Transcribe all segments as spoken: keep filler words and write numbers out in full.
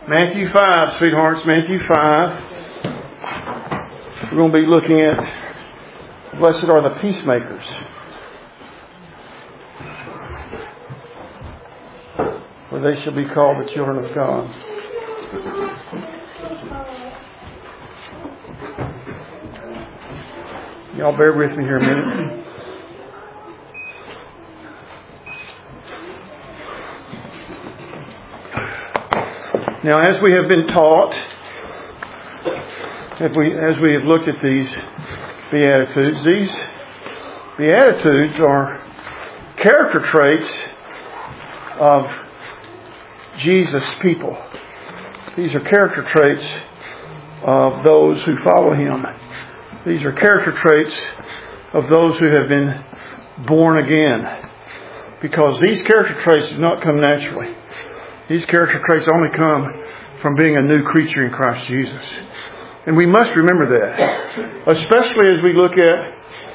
Matthew five, sweethearts, Matthew five. We're going to be looking at blessed are the peacemakers. For they shall be called the children of God. Y'all bear with me here a minute. Now, as we have been taught, as we, as we have looked at these Beatitudes, these Beatitudes are character traits of Jesus' people. These are character traits of those who follow Him. These are character traits of those who have been born again. Because these character traits do not come naturally. These character traits only come from being a new creature in Christ Jesus. And we must remember that. Especially as we look at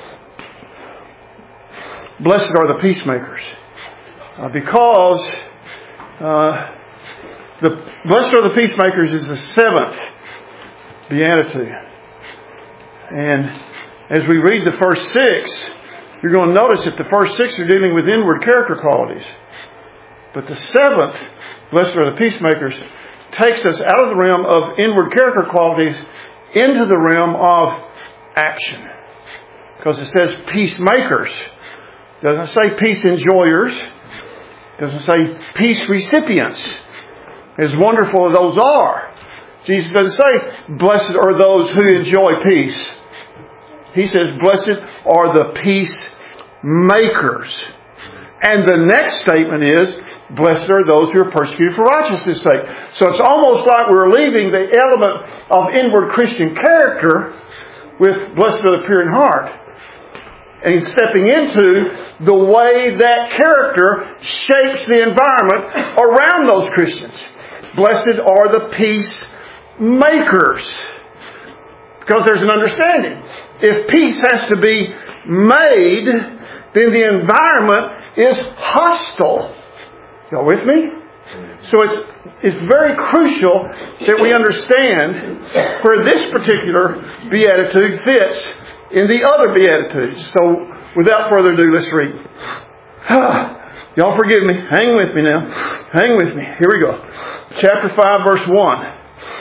blessed are the peacemakers. Uh, because uh, the blessed are the peacemakers is the seventh beatitude. And as we read the first six, you're going to notice that the first six are dealing with inward character qualities. But the seventh, blessed are the peacemakers, takes us out of the realm of inward character qualities into the realm of action. Because it says peacemakers. It doesn't say peace enjoyers. It doesn't say peace recipients. As wonderful as those are. Jesus doesn't say blessed are those who enjoy peace. He says blessed are the peacemakers. And the next statement is, blessed are those who are persecuted for righteousness' sake. So it's almost like we're leaving the element of inward Christian character with blessed are the pure in heart. And stepping into the way that character shapes the environment around those Christians. Blessed are the peacemakers. Because there's an understanding. If peace has to be made, then the environment is hostile. Y'all with me? So it's it's very crucial that we understand where this particular beatitude fits in the other beatitudes. So without further ado, let's read. Y'all forgive me. Hang with me now. Hang with me. Here we go. Chapter five, verse one.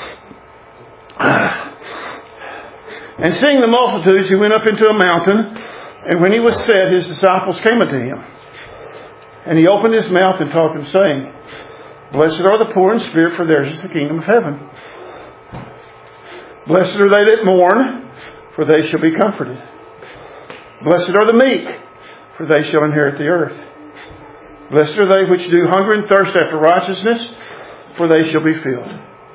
And seeing the multitudes, he went up into a mountain, and when he was set, his disciples came unto him. And he opened his mouth and taught them, saying, Blessed are the poor in spirit, for theirs is the kingdom of heaven. Blessed are they that mourn, for they shall be comforted. Blessed are the meek, for they shall inherit the earth. Blessed are they which do hunger and thirst after righteousness, for they shall be filled.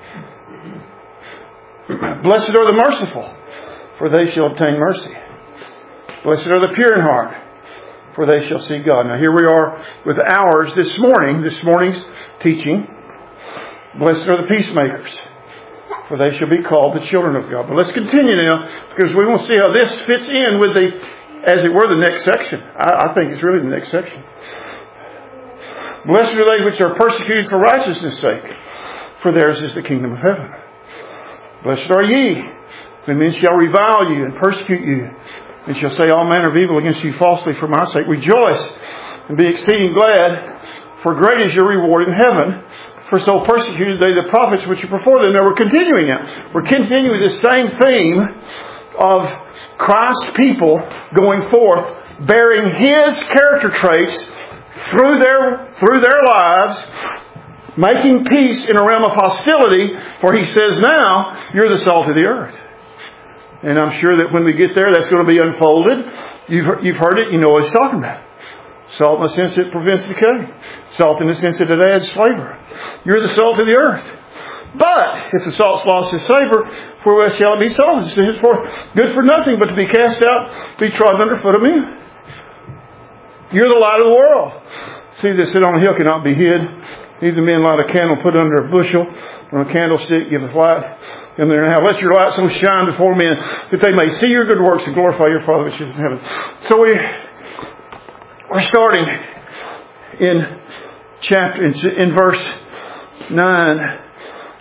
Blessed are the merciful, for they shall obtain mercy. Blessed are the pure in heart, for they shall see God. Now here we are with ours this morning, this morning's teaching. Blessed are the peacemakers, for they shall be called the children of God. But let's continue now, because we want to see how this fits in with the, as it were, the next section. I, I think it's really the next section. Blessed are they which are persecuted for righteousness' sake, for theirs is the kingdom of heaven. Blessed are ye, when men shall revile you and persecute you, and shall say all manner of evil against you falsely for my sake. Rejoice and be exceeding glad, for great is your reward in heaven. For so persecuted they the prophets which are before them. Now we're continuing now. We're continuing with this same theme of Christ's people going forth, bearing His character traits through their through their lives, making peace in a realm of hostility. For He says now, you're the salt of the earth. And I'm sure that when we get there, that's going to be unfolded. You've, you've heard it. You know what He's talking about. Salt in the sense it prevents decay. Salt in the sense that it adds flavor. You're the salt of the earth. But if the salt's lost its savor, wherewith shall it be salted? It's henceforth good for nothing but to be cast out, be trodden under foot of men. You're the light of the world. See that sit on a hill cannot be hid. Neither men light a candle, put it under a bushel, or a candlestick, giveth light in their house. Let your light so shine before men that they may see your good works and glorify your Father which is in heaven. So we, we're starting in chapter in, in verse nine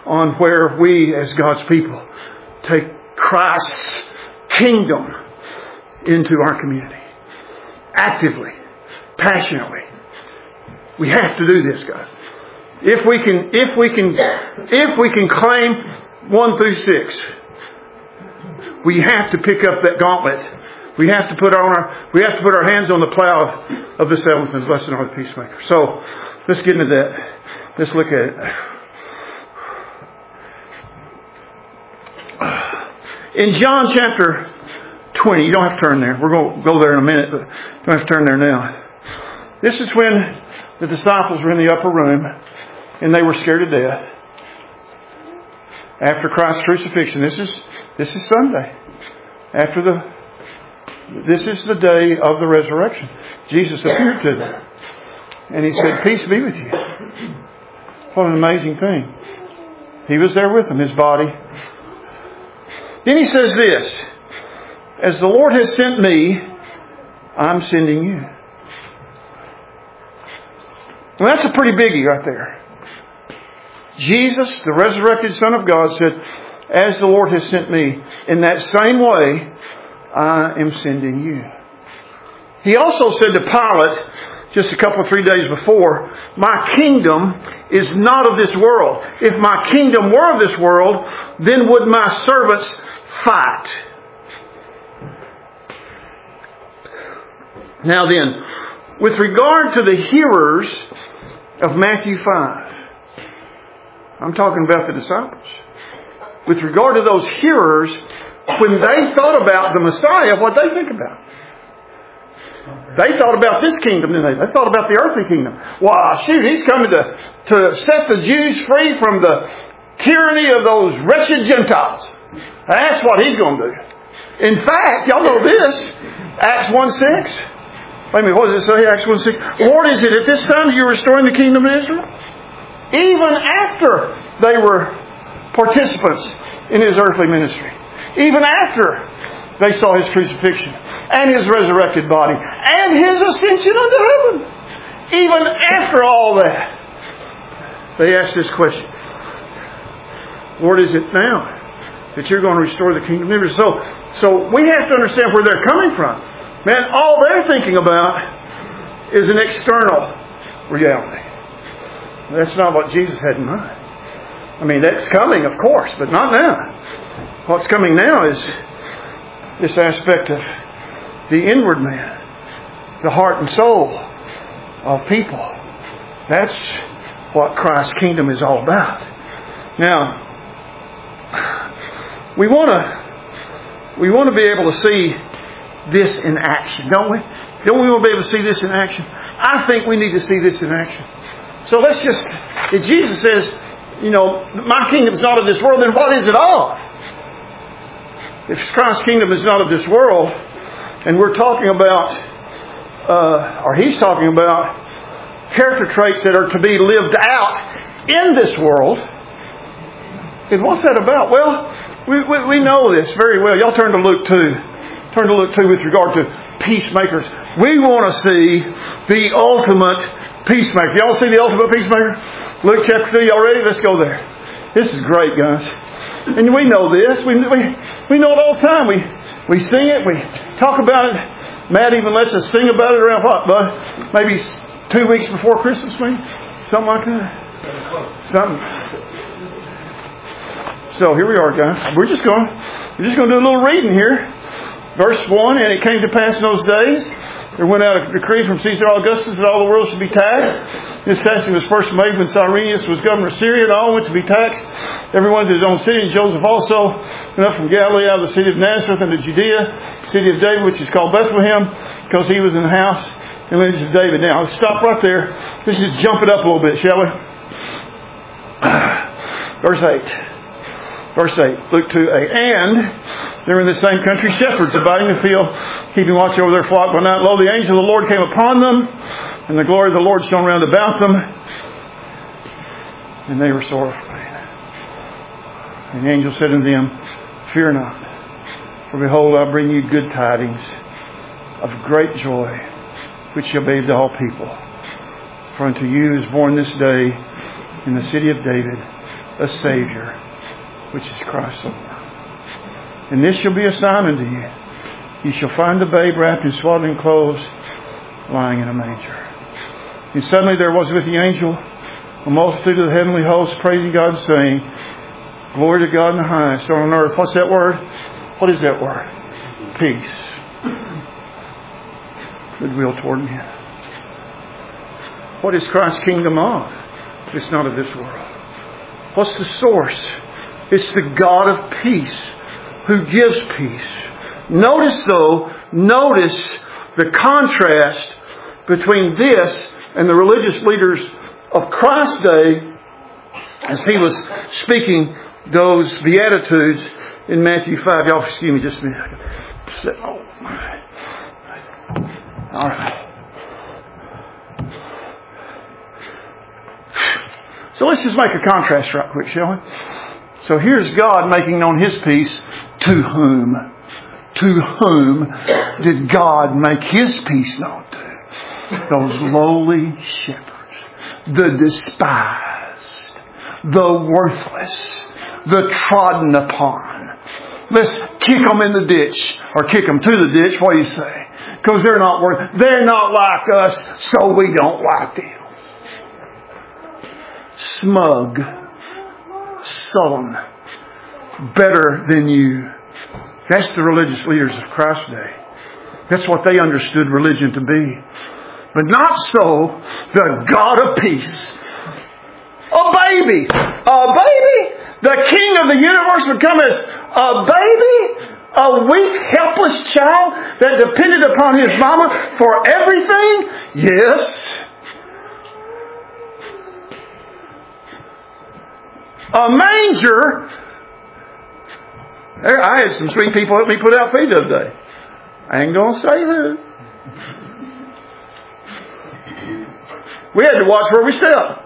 on where we as God's people take Christ's kingdom into our community. Actively. Passionately. We have to do this, guys. If we can, if we can, if we can claim one through six, we have to pick up that gauntlet. We have to put on our, we have to put our hands on the plow of the seventh and blessed are the peacemakers. So, let's get into that. Let's look at it. In John chapter twenty, you don't have to turn there. We're going to go there in a minute, but you don't have to turn there now. This is when the disciples were in the upper room and they were scared to death. After Christ's crucifixion, this is this is Sunday. After the this is the day of the resurrection. Jesus appeared to them. And He said, peace be with you. What an amazing thing. He was there with them, His body. Then He says this, as the Lord has sent me, I'm sending you. Well, that's a pretty biggie right there. Jesus, the resurrected Son of God, said, as the Lord has sent me, in that same way, I am sending you. He also said to Pilate, just a couple of three days before, my kingdom is not of this world. If my kingdom were of this world, then would my servants fight. Now then, with regard to the hearers of Matthew five, I'm talking about the disciples. With regard to those hearers, when they thought about the Messiah, what did they think about? They thought about this kingdom, didn't they? They thought about the earthly kingdom. Wow, shoot, He's coming to, to set the Jews free from the tyranny of those wretched Gentiles. That's what He's going to do. In fact, y'all know this, Acts one six. Wait a minute, what does it say, Acts one six? Lord, is it at this time you're restoring the kingdom of Israel? Even after they were participants in His earthly ministry. Even after they saw His crucifixion and His resurrected body and His ascension unto heaven. Even after all that, they asked this question. Lord, is it now that you're going to restore the kingdom of Israel? So, so we have to understand where they're coming from. Man, all they're thinking about is an external reality. That's not what Jesus had in mind. I mean, that's coming, of course, but not now. What's coming now is this aspect of the inward man, the heart and soul of people. That's what Christ's kingdom is all about. Now, we want to we want to be able to see this in action, don't we? Don't we want to be able to see this in action? I think we need to see this in action. So let's just, if Jesus says, you know, my kingdom is not of this world, then what is it of? If Christ's kingdom is not of this world, and we're talking about, uh, or He's talking about character traits that are to be lived out in this world, then what's that about? Well, we, we, we know this very well. Y'all turn to Luke two. Turn to Luke two with regard to peacemakers. We want to see the ultimate peacemaker. Y'all see the ultimate peacemaker? Luke chapter two, y'all ready? Let's go there. This is great, guys. And we know this. We, we, we know it all the time. We, we sing it. We talk about it. Matt even lets us sing about it around what, bud? Maybe two weeks before Christmas, maybe? Something like that? Something. So here we are, guys. We're just going, we're just going to do a little reading here. Verse one, and it came to pass in those days, there went out a decree from Caesar Augustus that all the world should be taxed. This taxing was first made when Cyrenius was governor of Syria, and all went to be taxed, everyone to his own city. And Joseph also went up from Galilee out of the city of Nazareth into Judea, city of David, which is called Bethlehem, because he was in the house and lineage of David. Now, let's stop right there. Let's just jump it up a little bit, shall we? Verse eight. Verse eight, Luke two eight. And they were in the same country, shepherds abiding in the field, keeping watch over their flock by night. Lo, the angel of the Lord came upon them, and the glory of the Lord shone round about them, and they were sore afraid. And the angel said unto them, fear not, for behold, I bring you good tidings of great joy, which shall be to all people. For unto you is born this day in the city of David a Savior, which is Christ the Lord. And this shall be a sign unto you. You shall find the babe wrapped in swaddling clothes, lying in a manger. And suddenly there was with the angel a multitude of the heavenly hosts praising God, saying, Glory to God in the highest, on earth. What's that word? What is that word? Peace. Goodwill toward men. What is Christ's kingdom of? It's not of this world. What's the source? It's the God of peace who gives peace. Notice though, notice the contrast between this and the religious leaders of Christ's day as he was speaking those Beatitudes in Matthew five. Y'all excuse me just a minute. Oh, all right. So let's just make a contrast right quick, shall we? So here's God making known His peace to whom? To whom did God make His peace known to? Those lowly shepherds, the despised, the worthless, the trodden upon. Let's kick them in the ditch, or kick them to the ditch. What do you say? Because they're not worth. They're not like us, so we don't like them. Smug, sullen, better than you. That's the religious leaders of Christ's day. That's what they understood religion to be. But not so the God of peace. A baby! A baby! The King of the universe would come as a baby? A weak, helpless child that depended upon his mama for everything? Yes. A manger. I had some sweet people help me put out feed the other day. I ain't going to say who. We had to watch where we stepped.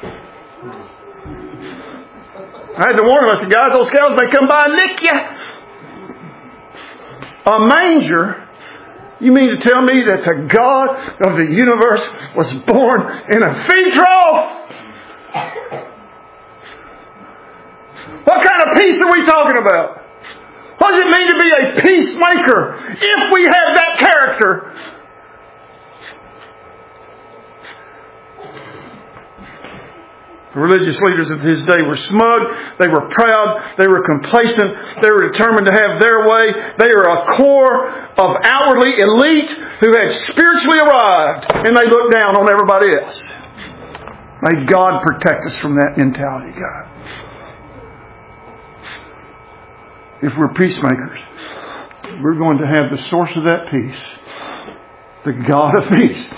I had to warn them. I said, guys, those cows may come by and lick you. A manger? You mean to tell me that the God of the universe was born in a feed trough? What kind of peace are we talking about? What does it mean to be a peacemaker if we have that character? The religious leaders of his day were smug, they were proud, they were complacent, they were determined to have their way. They are a core of outwardly elite who had spiritually arrived, and they looked down on everybody else. May God protect us from that mentality, God. If we're peacemakers, we're going to have the source of that peace, the God of peace,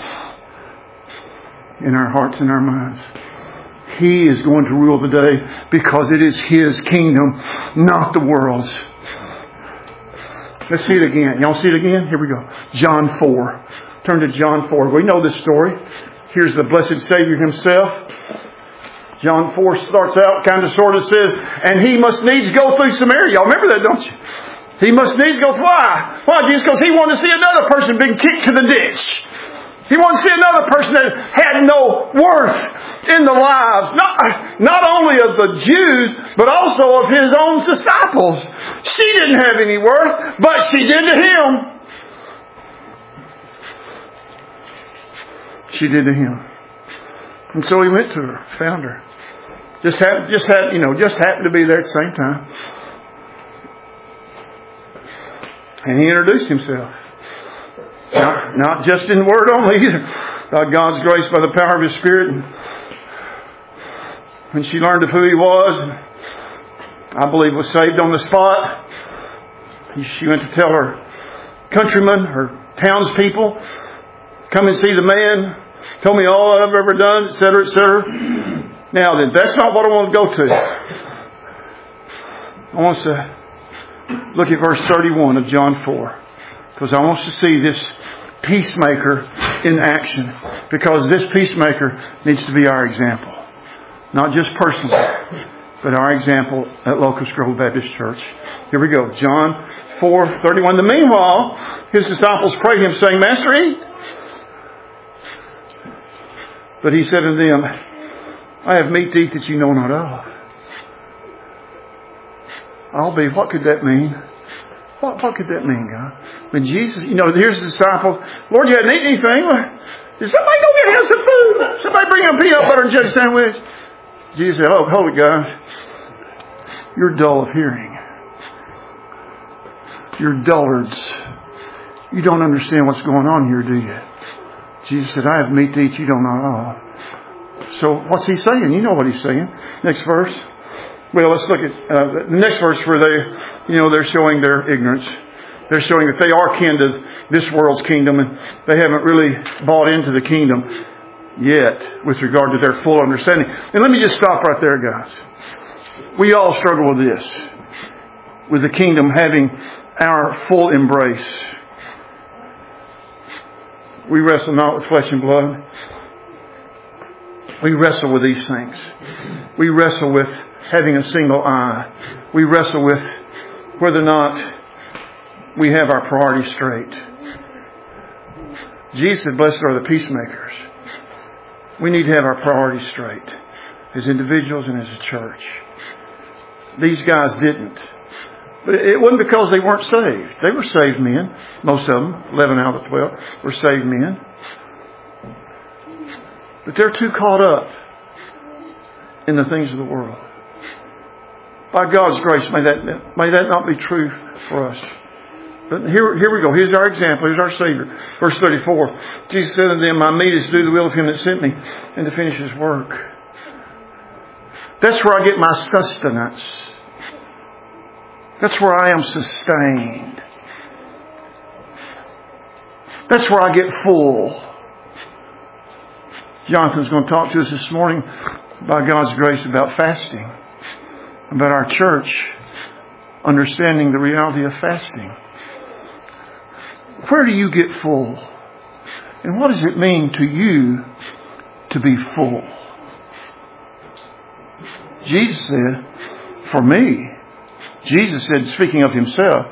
in our hearts and our minds. He is going to rule the day because it is His kingdom, not the world's. Let's see it again. Y'all see it again? Here we go. John four. Turn to John four. We know this story. Here's the blessed Savior Himself. John four starts out kind of sort of says, and He must needs go through Samaria. Y'all remember that, don't you? He must needs go. Why? Why, Jesus? Because He wanted to see another person being kicked to the ditch. He wanted to see another person that had no worth in the lives, not, not only of the Jews, but also of His own disciples. She didn't have any worth, but she did to Him. She did to Him. And so He went to her, found her. Just happened, just had, you know, just happened to be there at the same time. And He introduced Himself. Not, not just in word only either. By God's grace, by the power of His Spirit. And when she learned of who He was, I believe was saved on the spot. She went to tell her countrymen, her townspeople, come and see the man. Told me all I've ever done, et cetera, et cetera. Now then, that's not what I want to go to. I want us to look at verse thirty-one of John four. Because I want us to see this peacemaker in action. Because this peacemaker needs to be our example. Not just personally, but our example at Locust Grove Baptist Church. Here we go. John four thirty-one. The meanwhile, His disciples prayed Him, saying, Master, eat. But He said unto them, I have meat to eat that you know not of. I'll be. What could that mean? What, what could that mean, God? When Jesus, you know, here's the disciples. Lord, you hadn't eaten anything. Did somebody go get him some food? Somebody bring him a peanut butter and jelly sandwich? Jesus said, oh, hold it, guys. You're dull of hearing. You're dullards. You don't understand what's going on here, do you? Jesus said, I have meat to eat you don't know at all. So what's he saying? You know what he's saying. Next verse. Well, let's look at uh, the next verse where they, you know, they're showing their ignorance. They're showing that they are kin to this world's kingdom and they haven't really bought into the kingdom yet with regard to their full understanding. And let me just stop right there, guys. We all struggle with this. With the kingdom having our full embrace. We wrestle not with flesh and blood. We wrestle with these things. We wrestle with having a single eye. We wrestle with whether or not we have our priorities straight. Jesus said, blessed are the peacemakers. We need to have our priorities straight as individuals and as a church. These guys didn't. But it wasn't because they weren't saved. They were saved men. Most of them, eleven out of the twelve, were saved men. But they're too caught up in the things of the world. By God's grace, may that, may that not be true for us. But here, here we go. Here's our example. Here's our Savior. Verse thirty-four. Jesus said unto them, my meat is to do the will of Him that sent me and to finish His work. That's where I get my sustenance. That's where I am sustained. That's where I get full. Jonathan's going to talk to us this morning by God's grace about fasting. About our church understanding the reality of fasting. Where do you get full? And what does it mean to you to be full? Jesus said, for me, Jesus said, speaking of Himself,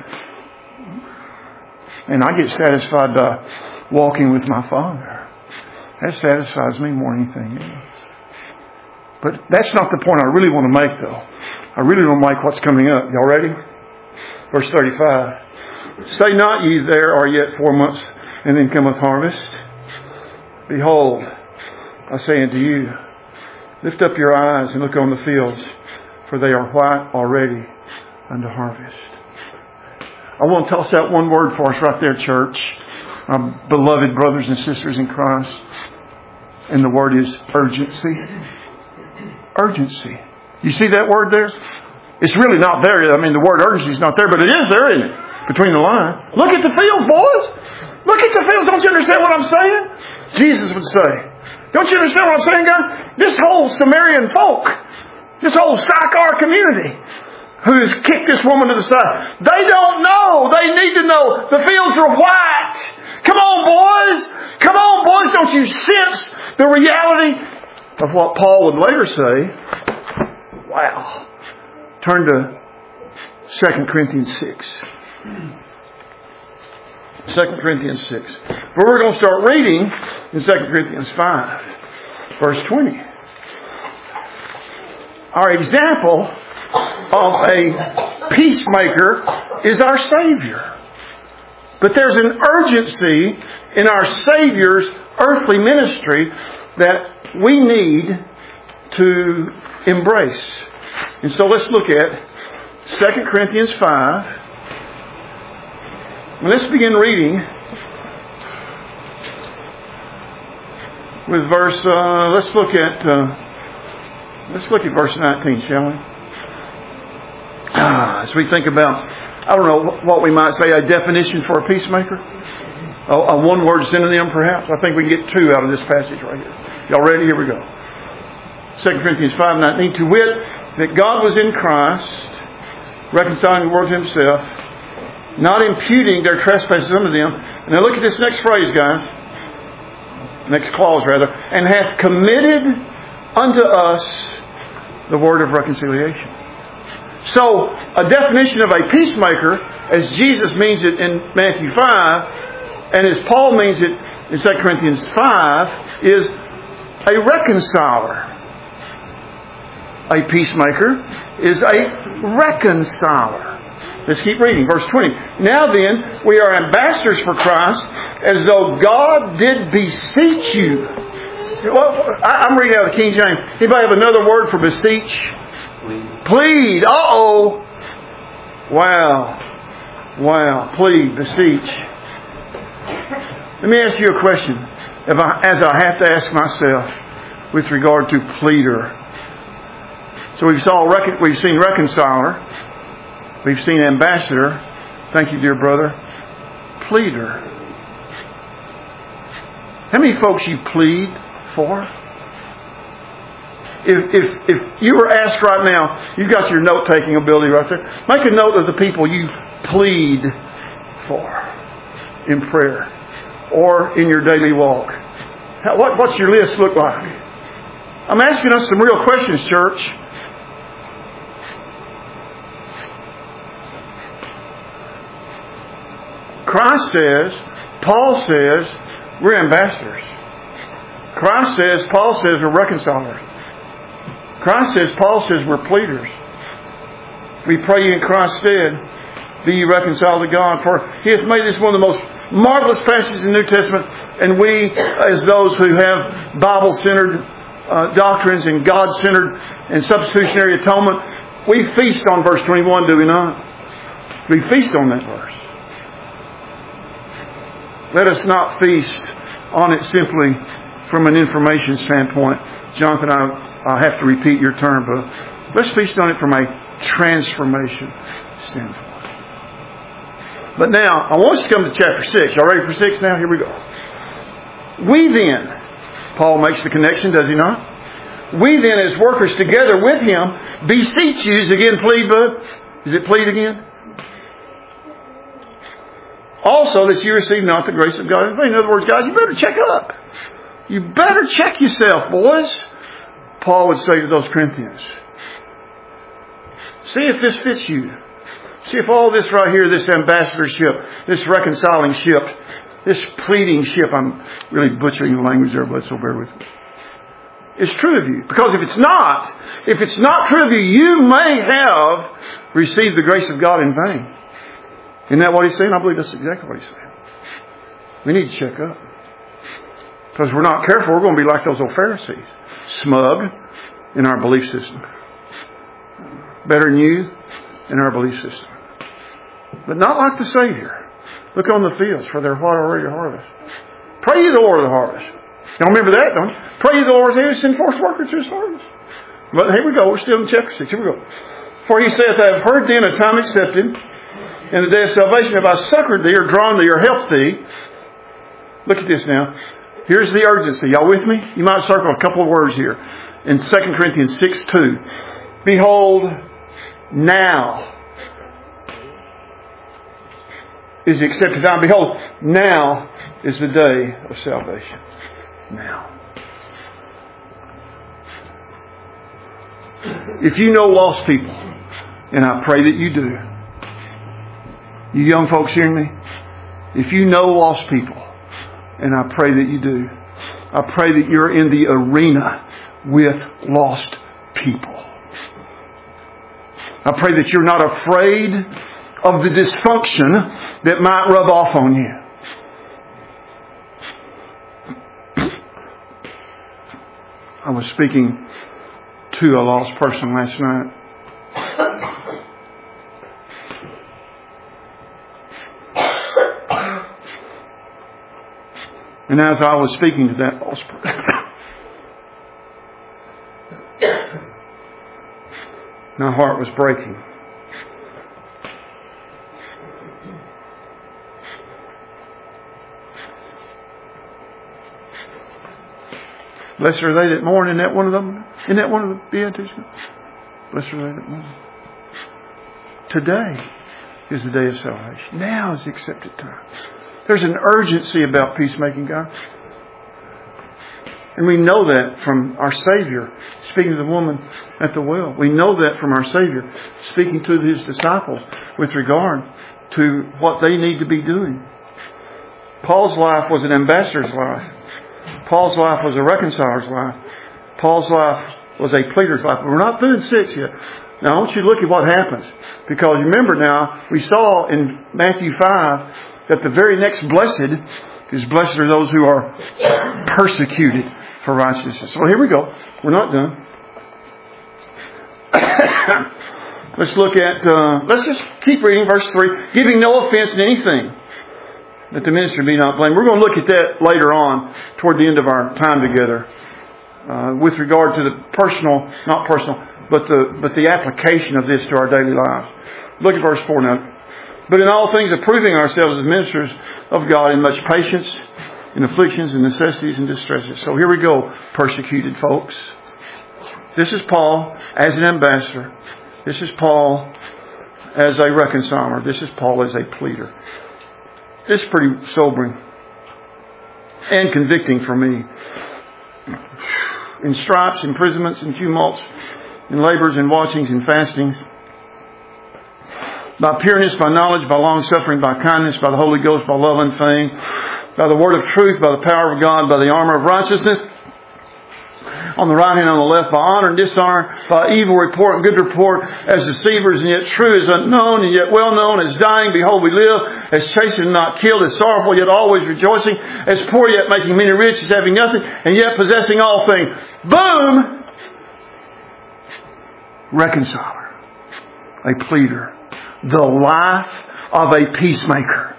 and I get satisfied by walking with my Father. That satisfies me more than anything else. But that's not the point I really want to make, though. I really want to make what's coming up. Y'all ready? Verse thirty-five. Say not ye, there are yet four months, and then cometh harvest. Behold, I say unto you, lift up your eyes and look on the fields, for they are white already unto harvest. I want to toss out one word for us right there, church. My beloved brothers and sisters in Christ. And the word is urgency. Urgency. You see that word there? It's really not there. I mean, the word urgency is not there, but it is there, isn't it? Between the lines. Look at the fields, boys. Look at the fields. Don't you understand what I'm saying? Jesus would say. Don't you understand what I'm saying, God? This whole Samaritan folk, this whole Sychar community, who has kicked this woman to the side, they don't know. They need to know. The fields are white. Come on, boys. Come on, boys. Don't you sense the reality of what Paul would later say? Wow. Turn to Second Corinthians six. Second Corinthians six. But we're going to start reading in Second Corinthians five. Verse twenty. Our example of a peacemaker is our Savior. But there's an urgency in our Savior's earthly ministry that we need to embrace. And so let's look at Second Corinthians five. And let's begin reading with verse, uh, let's look at, uh, let's look at verse nineteen, shall we? Ah, as we think about, I don't know what we might say, a definition for a peacemaker. A, a one-word synonym, perhaps. I think we can get two out of this passage right here. Y'all ready? Here we go. Second Corinthians five nineteen. To wit, that God was in Christ, reconciling the world to Himself, not imputing their trespasses unto them. And now look at this next phrase, guys. Next clause, rather. And hath committed unto us the word of reconciliation. So, a definition of a peacemaker, as Jesus means it in Matthew five, and as Paul means it in Second Corinthians five, is a reconciler. A peacemaker is a reconciler. Let's keep reading. Verse twenty. Now then, we are ambassadors for Christ, as though God did beseech you. Well, I'm reading out of the King James. Anybody have another word for beseech? Plead. Plead. Uh-oh. Wow. Wow. Plead. Beseech. Let me ask you a question. If I, as I have to ask myself with regard to pleader. So we've saw we've seen reconciler. We've seen ambassador. Thank you, dear brother. Pleader. How many folks you plead for? If, if, if you were asked right now, you've got your note-taking ability right there. Make a note of the people you plead for in prayer or in your daily walk. How, what, what's your list look like? I'm asking us some real questions, church. Christ says, Paul says, we're ambassadors. Christ says, Paul says, we're reconcilers. Christ says, Paul says, we're pleaders. We pray you in Christ's stead, be ye reconciled to God. For He hath made this one of the most marvelous passages in the New Testament. And we, as those who have Bible-centered uh, doctrines and God-centered and substitutionary atonement, we feast on verse twenty-one, do we not? We feast on that verse. Let us not feast on it simply from an information standpoint. Jonathan, I, I have to repeat your term, but let's feast on it from a transformation standpoint. But now, I want us to come to chapter six. Y'all ready for six now? Here we go. We then, Paul makes the connection, does he not? We then, as workers together with him, beseech you, is again plead, bud? Is it plead again? Also that you receive not the grace of God in vain. In other words, guys, you better check up. You better check yourself, boys. Paul would say to those Corinthians, see if this fits you. See if all this right here, this ambassadorship, this reconciling ship, this pleading ship, I'm really butchering the language there, but so bear with me, is true of you. Because if it's not, if it's not true of you, you may have received the grace of God in vain. Isn't that what he's saying? I believe that's exactly what he's saying. We need to check up. Because if we're not careful, we're going to be like those old Pharisees. Smug in our belief system. Better than you in our belief system. But not like the Savior. Look on the fields, for they're white already to harvest. Pray ye the Lord of the harvest. Y'all remember that, don't you? Pray ye the Lord of the send forth workers to his harvest. But here we go. We're still in chapter six. Here we go. For he saith, I have heard thee in a time accepted. In the day of salvation have I succored thee, or drawn thee, or helped thee. Look at this now. Here's the urgency. Y'all with me? You might circle a couple of words here. In Second Corinthians six two. Behold, now is the accepted time. Behold, now is the day of salvation. Now. If you know lost people, and I pray that you do, you young folks hearing me? If you know lost people, and I pray that you do, I pray that you're in the arena with lost people. I pray that you're not afraid of the dysfunction that might rub off on you. I was speaking to a lost person last night. And as I was speaking to that lost person, my heart was breaking. Blessed are they that mourn. Isn't that one of them? Isn't that one of the Beatitudes? Blessed are they that mourn. Today is the day of salvation. Now is the accepted time. There's an urgency about peacemaking, guys. And we know that from our Savior speaking to the woman at the well. We know that from our Savior speaking to His disciples with regard to what they need to be doing. Paul's life was an ambassador's life. Paul's life was a reconciler's life. Paul's life was a pleader's life. But we're not through in six yet. Now I want you to look at what happens. Because remember now, we saw in Matthew five that the very next blessed is blessed are those who are persecuted for righteousness. Well, here we go. We're not done. Let's look at, uh, let's just keep reading verse three. Giving no offense in anything, that the minister be not blamed. We're going to look at that later on toward the end of our time together. Uh, with regard to the personal, not personal, but the, but the application of this to our daily lives. Look at verse four now. But in all things approving ourselves as ministers of God in much patience, in afflictions and necessities and distresses. So here we go, persecuted folks. This is Paul as an ambassador. This is Paul as a reconciler. This is Paul as a pleader. This is pretty sobering and convicting for me. In stripes, imprisonments, and tumults, in labors and watchings and fastings, by pureness, by knowledge, by long suffering, by kindness, by the Holy Ghost, by love and fame, by the word of truth, by the power of God, by the armor of righteousness, on the right hand, on the left, by honor and dishonor, by evil report and good report, as deceivers and yet true, as unknown and yet well known, as dying, behold we live, as chastened and not killed, as sorrowful yet always rejoicing, as poor yet making many rich, as having nothing and yet possessing all things. Boom! Reconciler, a pleader, the life of a peacemaker.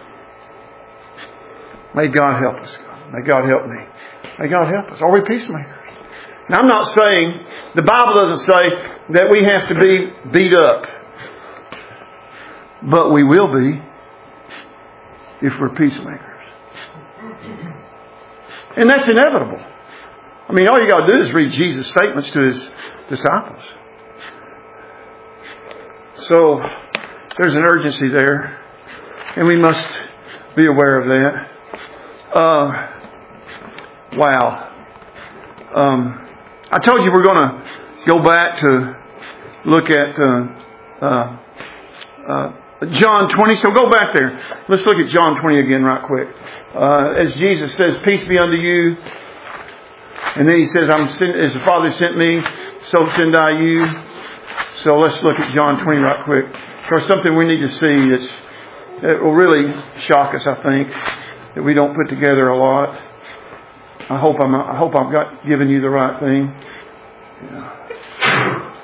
May God help us. May God help me. May God help us. Are we peacemakers? Now, I'm not saying, the Bible doesn't say that we have to be beat up. But we will be if we're peacemakers. And that's inevitable. I mean, all you got to do is read Jesus' statements to His disciples. So, there's an urgency there. And we must be aware of that. Uh, wow. Um, I told you we're going to go back to look at uh, uh, uh, John twenty. So go back there. Let's look at John twenty again right quick. Uh, as Jesus says, peace be unto you. And then He says, I'm sent, as the Father sent me, so send I you. So let's look at John twenty right quick. There's something we need to see that's, that will really shock us, I think, that we don't put together a lot. I hope I'm. I hope I've got given you the right thing. Yeah.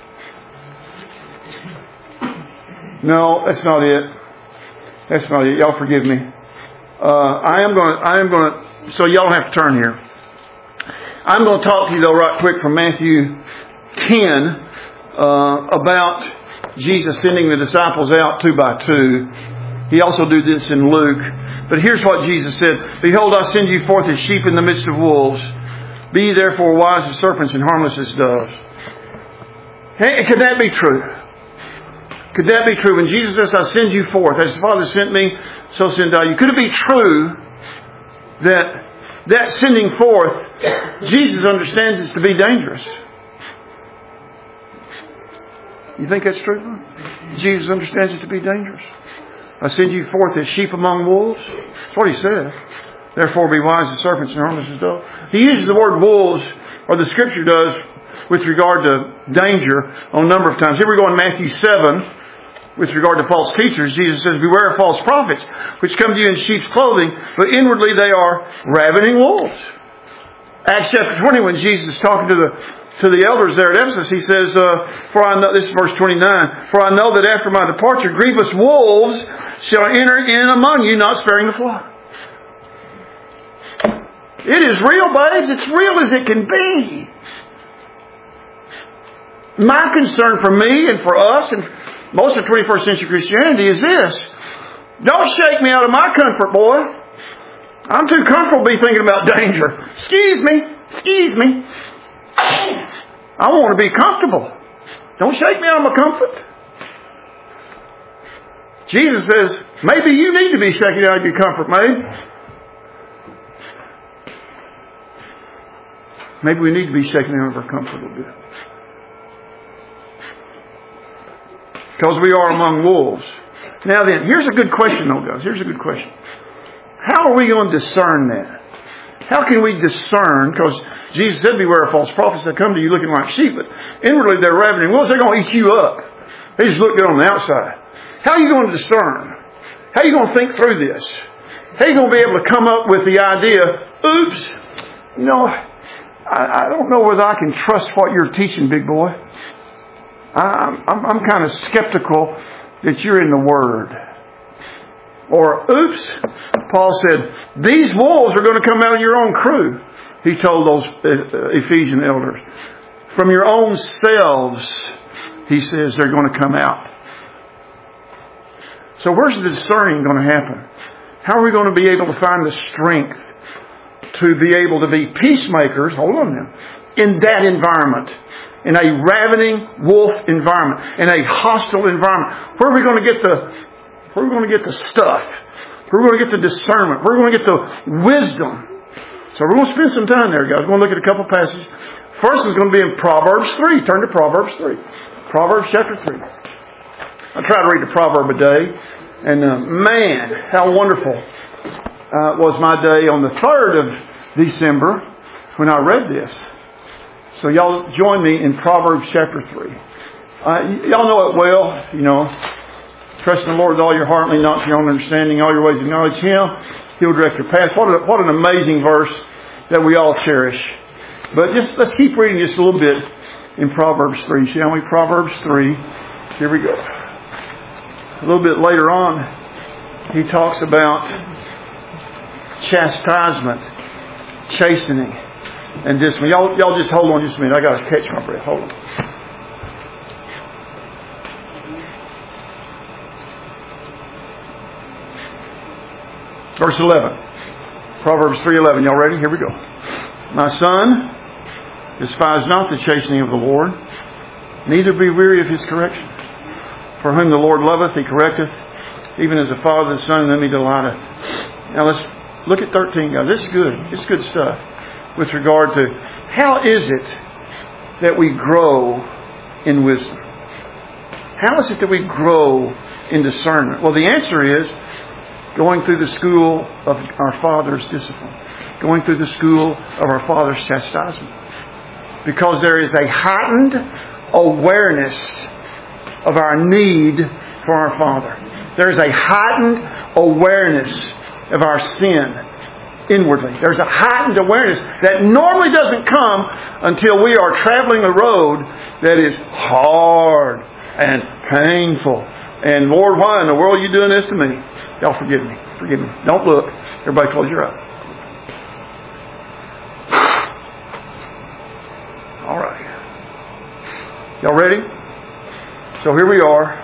No, that's not it. That's not it. Y'all forgive me. Uh, I am going. I am going to. So y'all don't have to turn here. I'm going to talk to you though, right quick, from Matthew ten uh, about Jesus sending the disciples out two by two. He also did this in Luke. But here's what Jesus said. Behold, I send you forth as sheep in the midst of wolves. Be ye therefore wise as serpents and harmless as doves. Hey, could that be true? Could that be true? When Jesus says, I send you forth, as the Father sent me, so send I you. Could it be true that that sending forth, Jesus understands it to be dangerous? You think that's true? Jesus understands it to be dangerous. I send you forth as sheep among wolves. That's what He said. Therefore be wise as serpents and harmless as doves. He uses the word wolves, or the Scripture does, with regard to danger on a number of times. Here we go in Matthew seven, with regard to false teachers. Jesus says, beware of false prophets, which come to you in sheep's clothing, but inwardly they are ravening wolves. Acts chapter twenty, when Jesus is talking to the to the elders there at Ephesus, He says, uh, for I know, this is verse twenty-nine, for I know that after my departure, grievous wolves shall enter in among you, not sparing the flock. It is real, babes. It's real as it can be. My concern for me and for us and most of twenty-first century Christianity is this. Don't shake me out of my comfort, boy. I'm too comfortable to be thinking about danger. Excuse me. Excuse me. I want to be comfortable. Don't shake me out of my comfort. Jesus says, maybe you need to be shaken out of your comfort, maybe. Maybe we need to be shaken out of our comfort a little bit. Because we are among wolves. Now then, here's a good question though, guys. Here's a good question. How are we going to discern that? How can we discern? Because Jesus said, beware of false prophets that come to you looking like sheep, but inwardly they're ravening wolves. They're going to eat you up. They just look good on the outside. How are you going to discern? How are you going to think through this? How are you going to be able to come up with the idea, oops, you know, I, I don't know whether I can trust what you're teaching, big boy. I'm, I'm, I'm kind of skeptical that you're in the Word. Or, oops, Paul said, these wolves are going to come out of your own crew. He told those Ephesian elders. From your own selves, he says, they're going to come out. So where's the discerning going to happen? How are we going to be able to find the strength to be able to be peacemakers, hold on now, in that environment? In a ravening wolf environment, in a hostile environment. Where are we going to get the where are we going to get the stuff? Where are we going to get the discernment? Where are we going to get the wisdom? So we're going to spend some time there, guys. We're going to look at a couple passages. First one's going to be in Proverbs three. Turn to Proverbs three. Proverbs chapter three. I try to read a proverb a day. And uh, man, how wonderful uh, was my day on the third of December when I read this. So y'all join me in Proverbs chapter three. Uh, y- y'all know it well, you know. Trust in the Lord with all your heart, lean not to your own understanding. All your ways acknowledge Him. He'll direct your path. What, a, what an amazing verse that we all cherish. But just let's keep reading just a little bit in Proverbs three, shall we? Proverbs three. Here we go. A little bit later on, he talks about chastisement, chastening, and discipline. Y'all, y'all just hold on just a minute. I got to catch my breath. Hold on. Verse eleven. Proverbs three eleven. Y'all ready? Here we go. My son, despise not the chastening of the Lord, neither be weary of His correction. For whom the Lord loveth, He correcteth, even as the Father the Son in whom He delighteth. Now let's look at thirteen, guys. This is good. This is good stuff. With regard to how is it that we grow in wisdom? How is it that we grow in discernment? Well, the answer is going through the school of our Father's discipline. Going through the school of our Father's chastisement. Because there is a heightened awareness of our need for our Father. There is a heightened awareness of our sin inwardly. There's a heightened awareness that normally doesn't come until we are traveling a road that is hard and painful. And Lord, why in the world are you doing this to me? Y'all forgive me. Forgive me. Don't look. Everybody close your eyes. All right. Y'all ready? So here we are.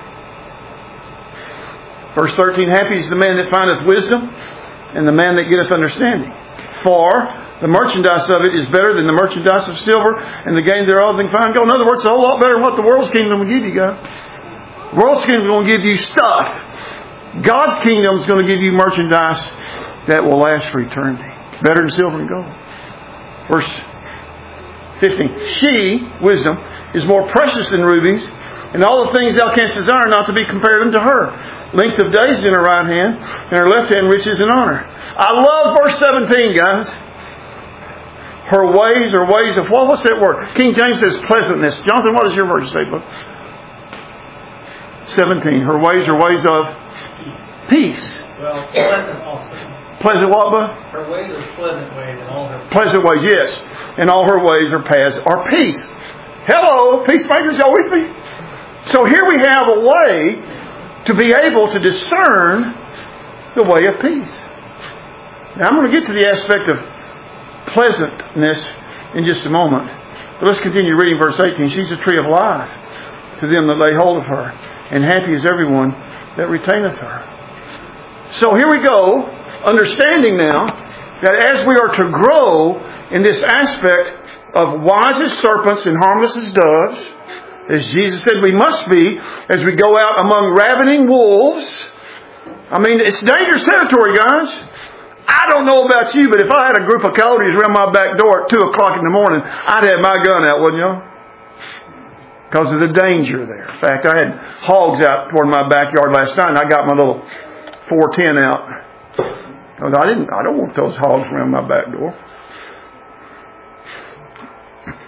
Verse thirteen, happy is the man that findeth wisdom, and the man that getteth understanding. For the merchandise of it is better than the merchandise of silver, and the gain thereof than fine gold. In other words, it's a whole lot better than what the world's kingdom will give you, guys. The world's kingdom is going to give you stuff. God's kingdom is going to give you merchandise that will last for eternity. Better than silver and gold. Verse fifteen. She, wisdom, is more precious than rubies, and all the things thou canst desire not to be compared unto her. Length of days in her right hand, and her left hand riches and honor. I love verse seventeen, guys. Her ways are ways of, what? What's that word? King James says pleasantness. Jonathan, what does your verse say, book? seventeen. Her ways are ways of peace. Well, pleasant also. Pleasant what, bud? Her ways are pleasant ways, and all her pleasant ways, yes. And all her ways are paths are peace. Hello, peacemakers, y'all with me? So here we have a way to be able to discern the way of peace. Now I'm going to get to the aspect of pleasantness in just a moment. But let's continue reading verse eighteen. She's a tree of life to them that lay hold of her, and happy is everyone that retaineth her. So here we go, understanding now that as we are to grow in this aspect of wise as serpents and harmless as doves, as Jesus said we must be as we go out among ravening wolves. I mean, it's dangerous territory, guys. I don't know about you, but if I had a group of coyotes around my back door at two o'clock in the morning, I'd have my gun out, wouldn't you? Because of the danger there. In fact, I had hogs out toward my backyard last night, and I got my little four ten out. Because I didn't, I don't want those hogs around my back door.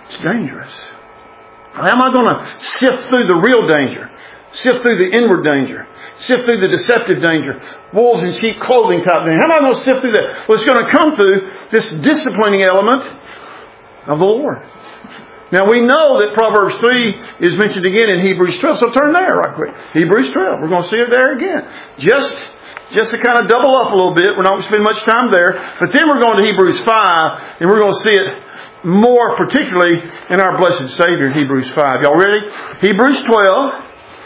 It's dangerous. How am I going to sift through the real danger? Sift through the inward danger. Sift through the deceptive danger. Wolves in sheep clothing type danger. How am I going to sift through that? Well, it's going to come through this disciplining element of the Lord. Now we know that Proverbs three is mentioned again in Hebrews twelve. So turn there right quick. Hebrews twelve. We're going to see it there again. Just, just to kind of double up a little bit. We're not going to spend much time there. But then we're going to Hebrews five. And we're going to see it more particularly in our blessed Savior in Hebrews five. Y'all ready? Hebrews twelve.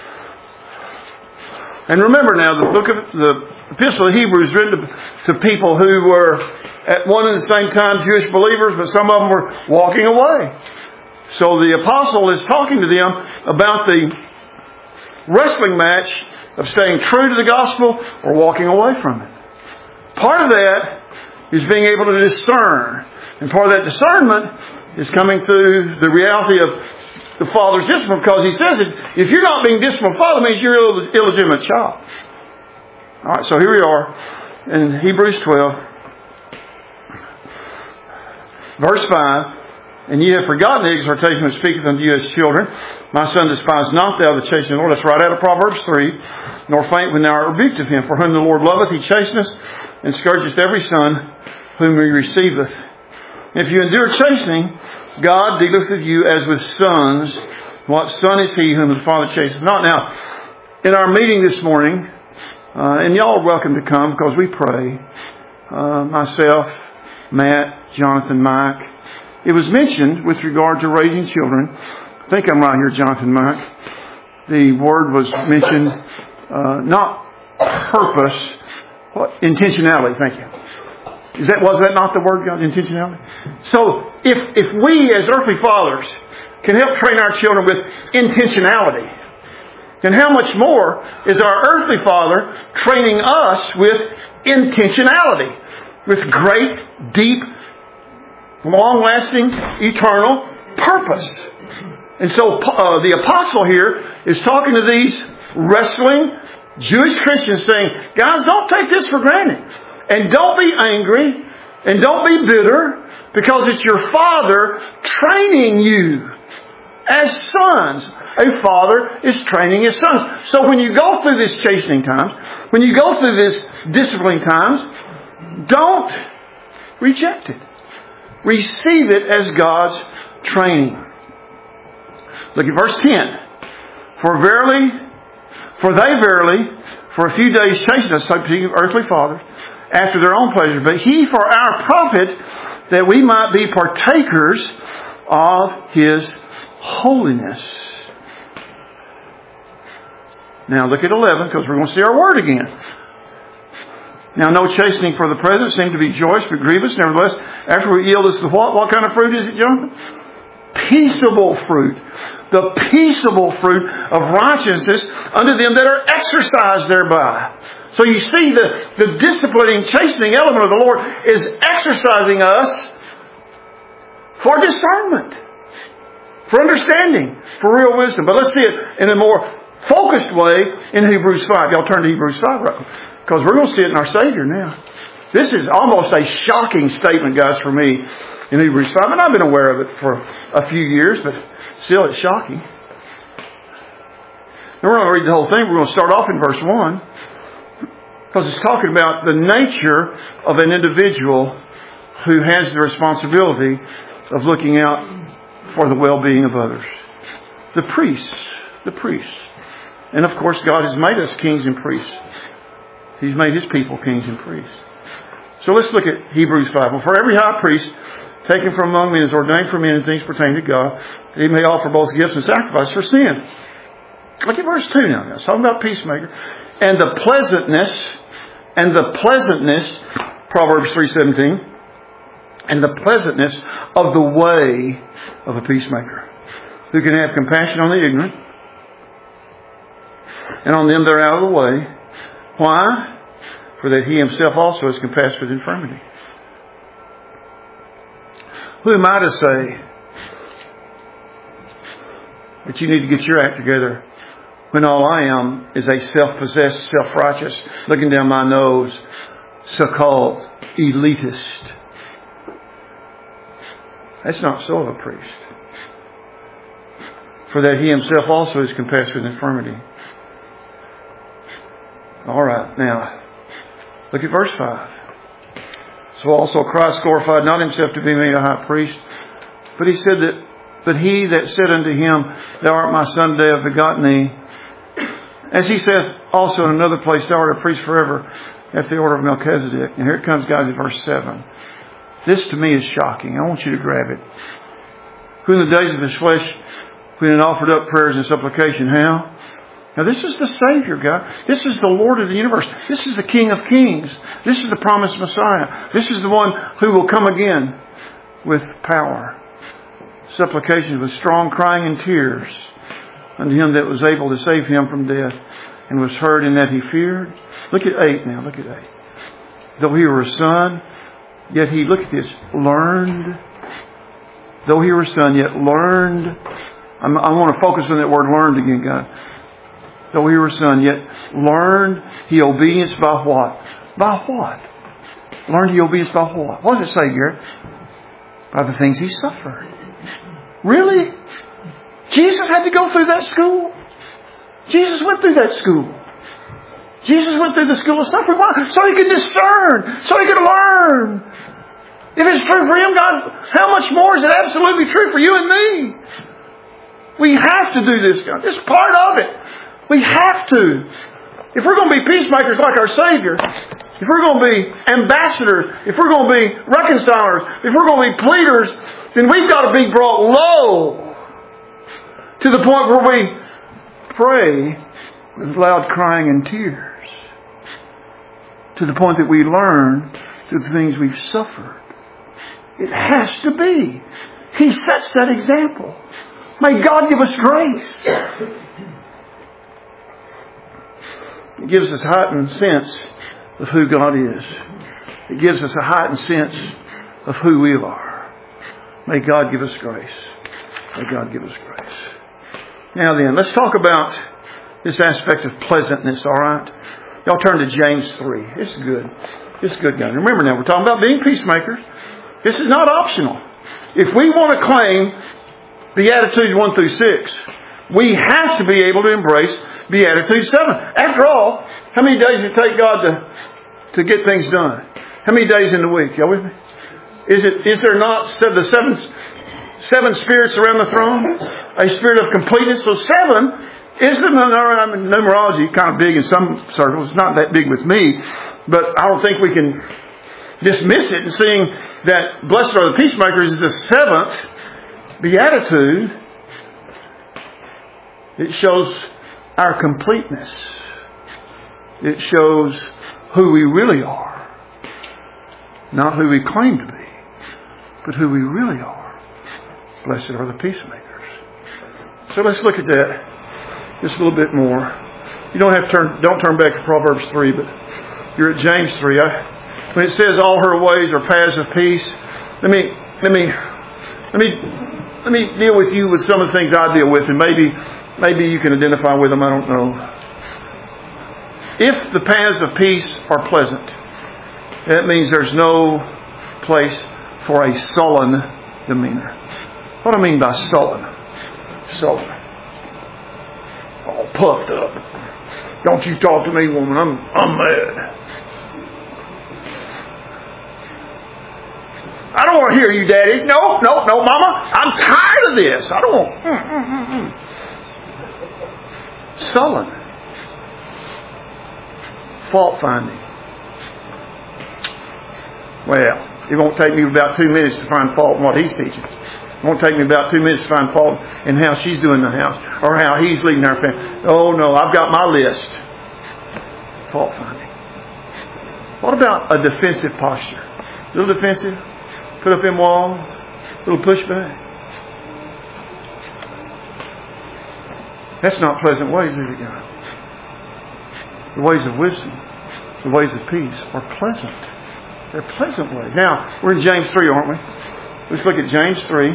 And remember now, the book of the Epistle of Hebrews is written to, to people who were at one and the same time Jewish believers, but some of them were walking away. So the apostle is talking to them about the wrestling match of staying true to the gospel or walking away from it. Part of that is being able to discern. And part of that discernment is coming through the reality of the Father's discipline, because He says that if you're not being disciplined, Father means you're an illegitimate child. Alright, so here we are in Hebrews twelve, verse five. And ye have forgotten the exhortation that speaketh unto you as children. My son, despise not thou the chastening of the Lord. That's right out of Proverbs three. Nor faint when thou art rebuked of Him. For whom the Lord loveth, He chasteneth, and scourgeth every son whom He receiveth. If you endure chastening, God dealeth with you as with sons. What son is he whom the Father chasteneth not? Now, in our meeting this morning, uh, and y'all are welcome to come because we pray. Uh, myself, Matt, Jonathan, Mike. It was mentioned with regard to raising children. I think I'm right here, Jonathan, Mike. The word was mentioned, uh, not purpose, what? Intentionality. Thank you. Is that, was that not the word, God? Intentionality? So, if, if we as earthly fathers can help train our children with intentionality, then how much more is our earthly Father training us with intentionality, with great, deep, long-lasting, eternal purpose. And so uh, the apostle here is talking to these wrestling Jewish Christians saying, guys, don't take this for granted. And don't be angry. And don't be bitter. Because it's your Father training you as sons. A father is training his sons. So when you go through this chastening times, when you go through this disciplining times, don't reject it. Receive it as God's training. Look at verse ten. For verily, for they verily, for a few days chastened us, speaking of earthly fathers, after their own pleasure. But He for our profit, that we might be partakers of His holiness. Now look at eleven, because we're going to see our word again. Now no chastening for the present seemed to be joyous, but grievous. Nevertheless, after we yield us the what? What kind of fruit is it, Jonathan? Peaceable fruit. The peaceable fruit of righteousness unto them that are exercised thereby. So you see the, the disciplining, chastening element of the Lord is exercising us for discernment, for understanding, for real wisdom. But let's see it in a more focused way in Hebrews five. Y'all turn to Hebrews five right now, because we're going to see it in our Savior now. This is almost a shocking statement, guys, for me in Hebrews five. And I've been aware of it for a few years, but still it's shocking. Now we're not going to read the whole thing. We're going to start off in verse one. Because it's talking about the nature of an individual who has the responsibility of looking out for the well-being of others. The priests. The priests. And of course, God has made us kings and priests. He's made His people kings and priests. So let's look at Hebrews five. Well, for every high priest taken from among men is ordained for men in things pertaining to God, that He may offer both gifts and sacrifice for sin. Look at verse two now. It's talking about peacemaker. And the pleasantness, and the pleasantness, Proverbs three seventeen, and the pleasantness of the way of a peacemaker, who can have compassion on the ignorant, and on them that are out of the way. Why? For that He Himself also is compassed with infirmity. Who am I to say that you need to get your act together, when all I am is a self-possessed, self-righteous, looking down my nose, so-called elitist? That's not so of a priest. for that He Himself also is compassed with infirmity. All right, now, look at verse five. So also Christ glorified not Himself to be made a high priest, but He said that, but He that said unto Him, Thou art my Son, today I have begotten Thee. As He said also in another place, Thou art a priest forever, after the order of Melchizedek. And here it comes, guys, in verse seven. This to me is shocking. I want you to grab it. Who in the days of His flesh, when He offered up prayers and supplication, how? Now this is the Savior, God. This is the Lord of the universe. This is the King of kings. This is the promised Messiah. This is the one who will come again with power. Supplications with strong crying and tears unto Him that was able to save him from death, and was heard in that He feared. Look at eight now. Look at eight. Though He were a son, yet He, look at this, learned. Though He were a son, yet learned. I'm, I want to focus on that word learned again, God. Though He were a son, yet learned He obedience by what? By what? Learned He obedience by what? What does it say here? By the things He suffered. Really? Jesus had to go through that school? Jesus went through that school. Jesus went through the school of suffering. Why? So He could discern. So He could learn. If it's true for Him, guys, how much more is it absolutely true for you and me? We have to do this, God. It's part of it. We have to. If we're going to be peacemakers like our Savior, if we're going to be ambassadors, if we're going to be reconcilers, if we're going to be pleaders, then we've got to be brought low to the point where we pray with loud crying and tears. To the point that we learn through the things we've suffered. It has to be. He sets that example. May God give us grace. It gives us a heightened sense of who God is. It gives us a heightened sense of who we are. May God give us grace. May God give us grace. Now then, let's talk about this aspect of pleasantness, all right? Y'all turn to James three. It's good. It's good, guys. Remember now, we're talking about being peacemakers. This is not optional. If we want to claim Beatitudes one through six, we have to be able to embrace Beatitude seven. After all, how many days does it take God to, to get things done? How many days in the week? Y'all with me? Is it, is there not the seven, seven spirits around the throne? A spirit of completeness. So seven is the numerology, kind of big in some circles. It's not that big with me. But I don't think we can dismiss it, and seeing that blessed are the peacemakers is the seventh beatitude. It shows our completeness. It shows who we really are. Not who we claim to be, but who we really are. Blessed are the peacemakers. So let's look at that just a little bit more. You don't have to turn, don't turn back to Proverbs three, but you're at James three. I, when it says all her ways are paths of peace, let me, let me, let me, let me deal with you with some of the things I deal with, and maybe, maybe you can identify with them. I don't know. If the paths of peace are pleasant, that means there's no place for a sullen demeanor. What do I mean by sullen? Sullen. All puffed up. Don't you talk to me, woman. I'm, I'm mad. I don't want to hear you, Daddy. No, no, no, Mama. I'm tired of this. I don't want... Mm, mm, mm, mm. Sullen. Fault finding. Well, it won't take me about two minutes to find fault in what he's teaching. It won't take me about two minutes to find fault in how she's doing the house or how he's leading our family. Oh, no, I've got my list. Fault finding. What about a defensive posture? A little defensive? Put up in wall? A little pushback? That's not pleasant ways, is it, God? The ways of wisdom, the ways of peace are pleasant. They're pleasant ways. Now, we're in James three, aren't we? Let's look at James three.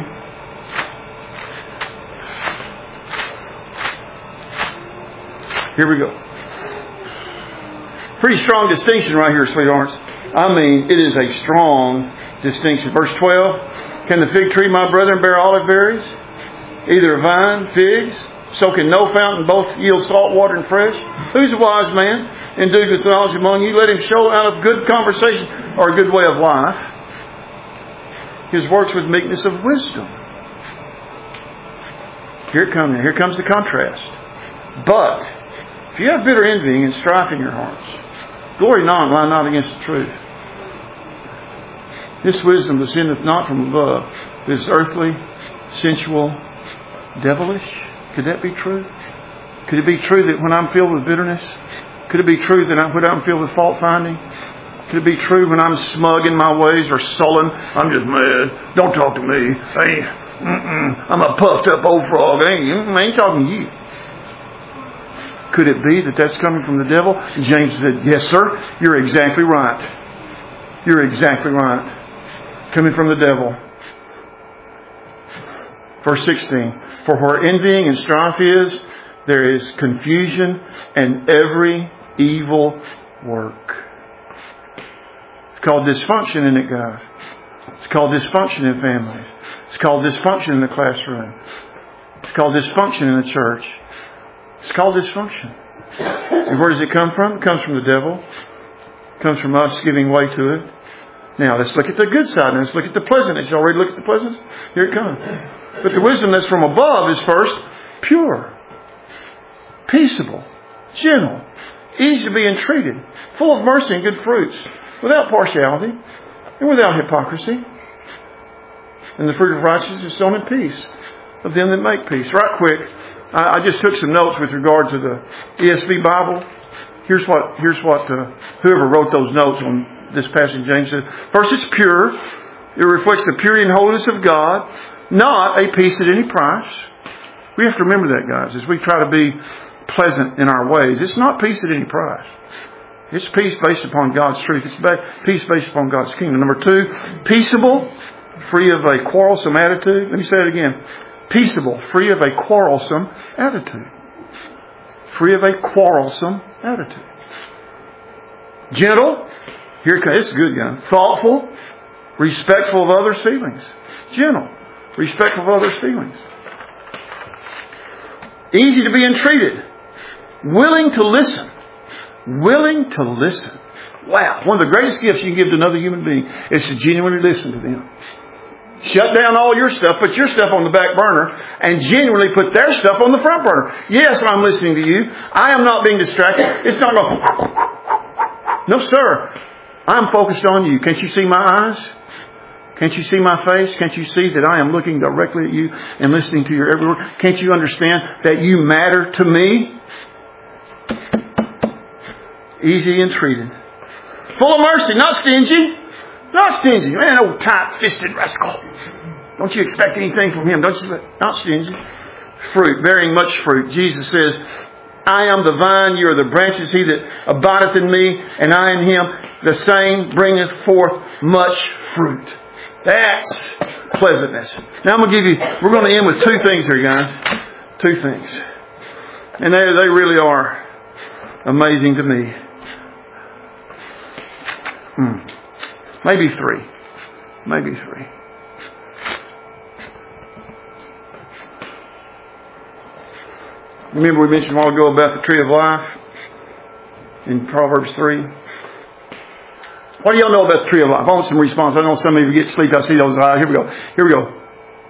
Here we go. Pretty strong distinction right here, sweethearts. I mean, it is a strong distinction. Verse twelve. Can the fig tree, my brethren, bear olive berries? Either a vine, figs, soaking no fountain, both yield salt water and fresh. Who's a wise man? Endued with knowledge among you. Let him show out of good conversation or a good way of life his works with meekness of wisdom. Here it comes. Here comes the contrast. But if you have bitter envying and strife in your hearts, glory not, lie not against the truth. This wisdom descendeth not from above. It is earthly, sensual, devilish. Could that be true? Could it be true that when I'm filled with bitterness? Could it be true that I'm, when I'm filled with fault finding? Could it be true when I'm smug in my ways or sullen? I'm just mad. Don't talk to me. I ain't, mm-mm, I'm a puffed up old frog. I ain't, I ain't talking to you. Could it be that that's coming from the devil? James said, yes, sir. You're exactly right. You're exactly right. Coming from the devil. Verse sixteen. For where envying and strife is, there is confusion and every evil work. It's called dysfunction, isn't it, guys? It's called dysfunction in families. It's called dysfunction in the classroom. It's called dysfunction in the church. It's called dysfunction. And where does it come from? It comes from the devil. It comes from us giving way to it. Now, let's look at the good side. Now, let's look at the pleasantness. You already looked at the pleasantness? Here it comes. But the wisdom that's from above is first pure, peaceable, gentle, easy to be entreated, full of mercy and good fruits, without partiality and without hypocrisy. And the fruit of righteousness is sown in peace of them that make peace. Right quick, I, I just took some notes with regard to the E S V Bible. Here's what here's what uh, whoever wrote those notes on this passage, James said. First, it's pure. It reflects the purity and holiness of God, not a peace at any price. We have to remember that, guys, as we try to be pleasant in our ways. It's not peace at any price. It's peace based upon God's truth. It's peace based upon God's kingdom. Number two, peaceable, free of a quarrelsome attitude. Let me say it again. Peaceable, free of a quarrelsome attitude. Free of a quarrelsome attitude. Gentle. Here it comes. It's good, guys. Thoughtful. Respectful of others' feelings. Gentle. Respectful of others' feelings. Easy to be entreated. Willing to listen. Willing to listen. Wow. One of the greatest gifts you can give to another human being is to genuinely listen to them. Shut down all your stuff, put your stuff on the back burner, and genuinely put their stuff on the front burner. Yes, I'm listening to you. I am not being distracted. It's not going, no, sir. I'm focused on you. Can't you see my eyes? Can't you see my face? Can't you see that I am looking directly at you and listening to your every word? Can't you understand that you matter to me? Easy entreated. Full of mercy, not stingy. Not stingy. Man, old tight-fisted rascal. Don't you expect anything from him? Don't you? Not stingy. Fruit, bearing much fruit. Jesus says, I am the vine, you are the branches. He that abideth in me, and I in him, the same bringeth forth much fruit. That's pleasantness. Now I'm going to give you, we're going to end with two things here, guys. Two things. And they, they really are amazing to me. Hmm. Maybe three. Maybe three. Remember we mentioned a while ago about the tree of life in Proverbs three. What do y'all know about the tree of life? I want some response. I know some of you get sleep. I see those eyes. Here we go. Here we go.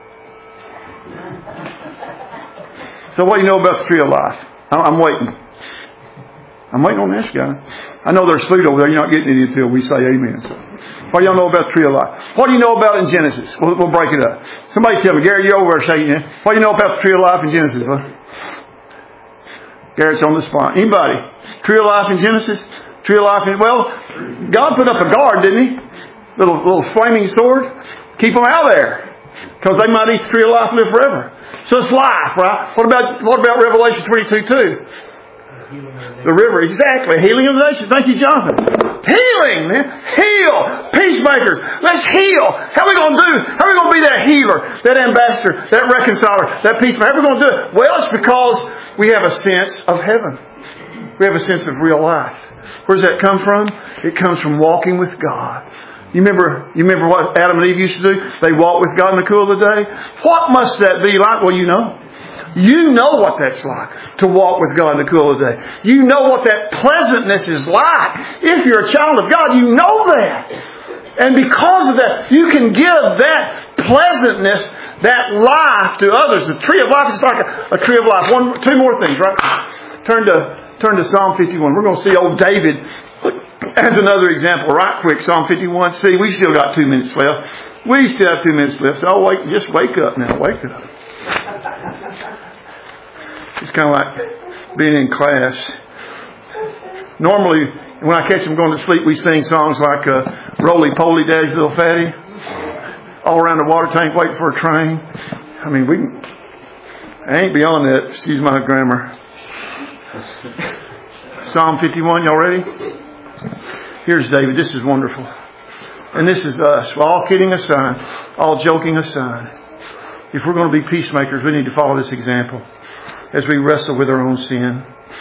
So what do you know about the tree of life? I'm waiting. I'm waiting on this guy. I know there's food over there. You're not getting any until we say amen. So, what do y'all know about the tree of life? What do you know about in Genesis? We'll, we'll break it up. Somebody tell me. Gary, you're over there saying, what do you know about the tree of life in Genesis? Huh? Garrett's on the spot. Anybody? Tree of life in Genesis? Tree of life in... Well, God put up a guard, didn't He? Little, little flaming sword. Keep them out there. Because they might eat the tree of life and live forever. So it's life, right? What about, what about Revelation twenty-two two? The river, exactly. Healing of the nations. Thank you, Jonathan. Healing, man. Heal. Peacemakers. Let's heal. How are we going to do? How are we going to be that healer, that ambassador, that reconciler, that peacemaker? How are we going to do it? Well, it's because we have a sense of heaven. We have a sense of real life. Where does that come from? It comes from walking with God. You remember, you remember what Adam and Eve used to do? They walked with God in the cool of the day. What must that be like? Well, you know. You know what that's like to walk with God in the cool of the day. You know what that pleasantness is like. If you're a child of God, you know that. And because of that, you can give that pleasantness, that life to others. The tree of life is like a, a tree of life. One, two more things, right? Turn to turn to Psalm fifty-one. We're going to see old David as another example, right quick. Psalm fifty-one. See, we still got two minutes left. We still have two minutes left. So I'll wake, just wake up now. Wake up. It's kind of like being in class. Normally, when I catch them going to sleep, we sing songs like uh, Roly Poly Daddy's Little Fatty, All Around the Water Tank Waiting for a Train. I mean, we can, I ain't beyond that. Excuse my grammar. Psalm fifty-one, y'all ready? Here's David. This is wonderful. And this is us. Well, all kidding aside, all joking aside, if we're going to be peacemakers, we need to follow this example as we wrestle with our own sin.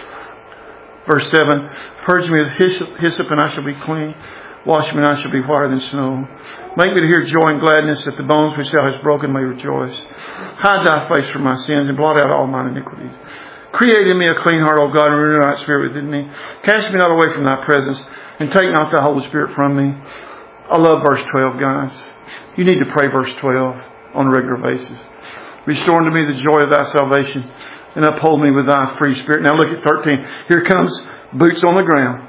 Verse seven, purge me with hyssop and I shall be clean. Wash me and I shall be whiter than snow. Make me to hear joy and gladness that the bones which thou hast broken may rejoice. Hide thy face from my sins and blot out all mine iniquities. Create in me a clean heart, O God, and renew thy spirit within me. Cast me not away from thy presence and take not thy Holy Spirit from me. I love verse twelve, guys. You need to pray verse twelve on a regular basis. Restore unto me the joy of thy salvation and uphold me with thy free spirit. Now look at thirteen. Here comes boots on the ground.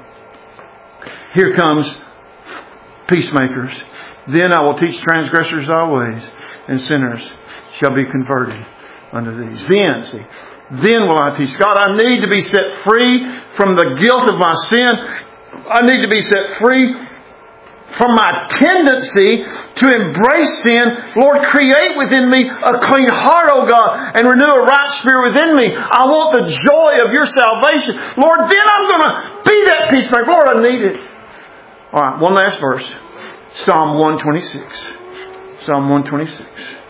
Here comes peacemakers. Then I will teach transgressors thy ways, and sinners shall be converted unto these. Then, see, then will I teach. God, I need to be set free from the guilt of my sin. I need to be set free from my tendency to embrace sin. Lord, create within me a clean heart, O God, and renew a right spirit within me. I want the joy of your salvation. Lord, then I'm going to be that peacemaker. Lord, I need it. All right, one last verse. Psalm one twenty-six. Psalm one twenty-six.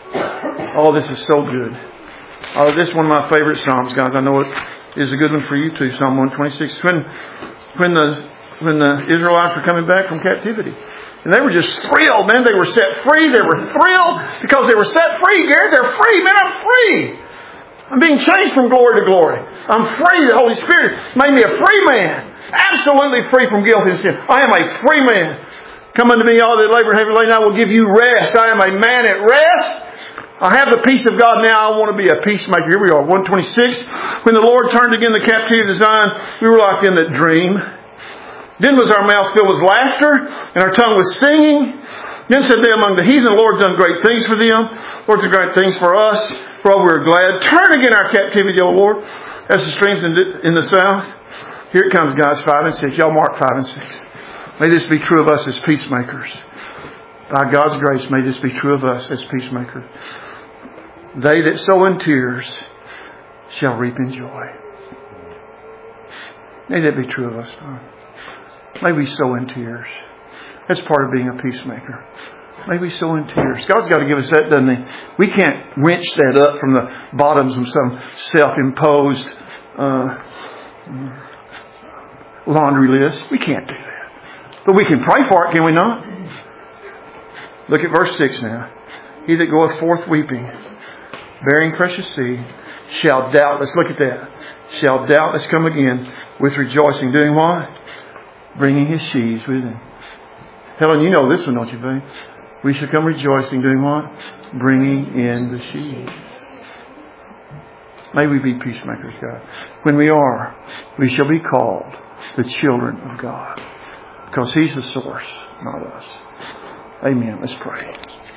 Oh, this is so good. Oh, this is one of my favorite Psalms, guys. I know it is a good one for you too. Psalm one twenty-six. When, when the when the Israelites were coming back from captivity. And they were just thrilled, man. They were set free. They were thrilled because they were set free, Gary. They're free, man. I'm free. I'm being changed from glory to glory. I'm free. The Holy Spirit made me a free man. Absolutely free from guilt and sin. I am a free man. Come unto me, all that labor and heavy laden, I will give you rest. I am a man at rest. I have the peace of God now. I want to be a peacemaker. Here we are, one twenty-six. When the Lord turned again the captivity of Zion, we were like in that dream. Then was our mouth filled with laughter, and our tongue was singing. Then said they among the heathen, the Lord done great things for them. Lord done great things for us. For all we are glad. Turn again our captivity, O Lord, as the streams in the south. Here it comes, guys, five and six. Y'all mark five and six. May this be true of us as peacemakers. By God's grace, may this be true of us as peacemakers. They that sow in tears shall reap in joy. May that be true of us, Father. May we sow in tears. That's part of being a peacemaker. May we sow in tears. God's got to give us that, doesn't He? We can't wrench that up from the bottoms of some self-imposed uh, laundry list. We can't do that. But we can pray for it, can we not? Look at verse six now. He that goeth forth weeping, bearing precious seed, shall doubtless, look at that, shall doubtless come again with rejoicing. Doing what? Bringing his sheaves with him. Helen, you know this one, don't you, babe? We shall come rejoicing. Doing what? Bringing in the sheaves. May we be peacemakers, God. When we are, we shall be called the children of God. Because He's the source, not us. Amen. Let's pray.